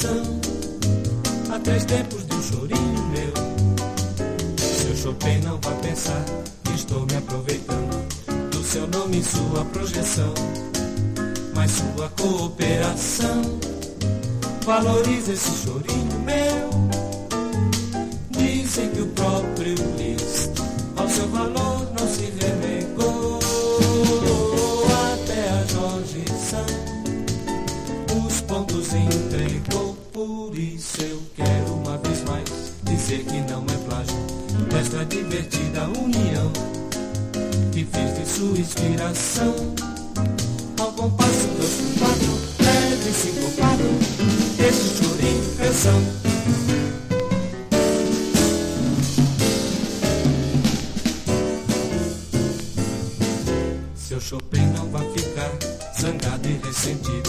inspiração há 3 tempos de um chorinho meu. Seu Chopin não vai pensar que estou me aproveitando do seu nome e sua projeção, mas sua cooperação. Valorize esse chorinho meu. Dizem que o próprio Liszt ao seu valor não se renegou. Até a Jorge Sand os pontos entregou. Por isso eu quero uma vez mais dizer que não é plágio desta divertida união que fiz de sua inspiração. Ao compasso 2 com 4, leve e sincopado, esse chorinho canção. Seu Chopin não vai ficar zangado e ressentido